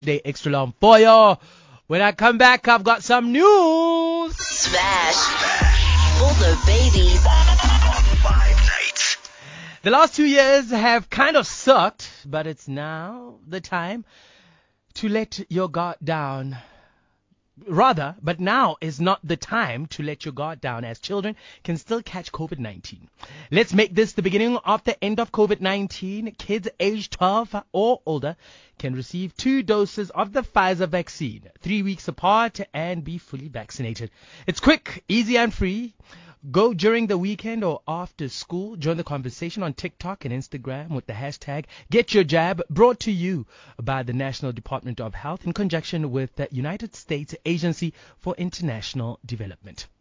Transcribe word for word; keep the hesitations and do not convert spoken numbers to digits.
Day extra long for you. When I come back, I've got some news. Smash for the babies. Five nights. The last two years have kind of sucked, but it's now the time to let your guard down. Rather, but now is not the time to let your guard down, as children can still catch COVID nineteen. Let's make this the beginning of the end of COVID nineteen. Kids aged twelve or older can receive two doses of the Pfizer vaccine, three weeks apart, and be fully vaccinated. It's quick, easy, and free. Go during the weekend or after school. Join the conversation on TikTok and Instagram with the hashtag GetYourJab, brought to you by the National Department of Health in conjunction with the United States Agency for International Development.